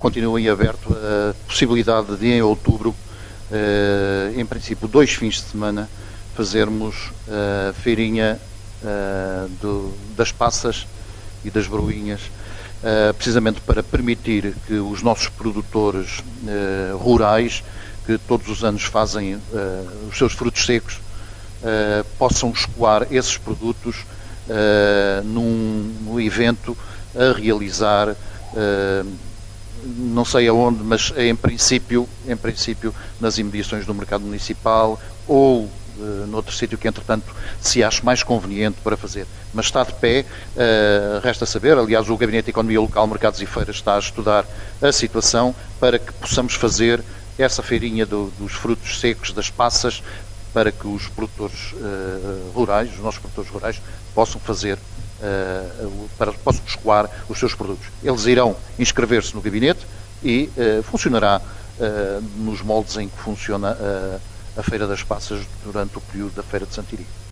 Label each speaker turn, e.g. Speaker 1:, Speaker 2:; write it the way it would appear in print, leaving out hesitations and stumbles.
Speaker 1: continua em aberto a possibilidade de, em outubro, em princípio 2 fins de semana, fazermos a feirinha das passas e das broinhas, precisamente para permitir que os nossos produtores rurais, que todos os anos fazem os seus frutos secos, possam escoar esses produtos num evento a realizar, não sei aonde, mas em princípio nas imediações do mercado municipal ou noutro sítio que, entretanto, se ache mais conveniente para fazer. Mas está de pé, resta saber, aliás, o Gabinete de Economia Local, Mercados e Feiras está a estudar a situação para que possamos fazer essa feirinha dos frutos secos, das passas, para que os produtores rurais, os nossos produtores rurais, possam fazer, possam escoar os seus produtos. Eles irão inscrever-se no gabinete e funcionará nos moldes em que funciona a Feira das Passas durante o período da Feira de Santiri.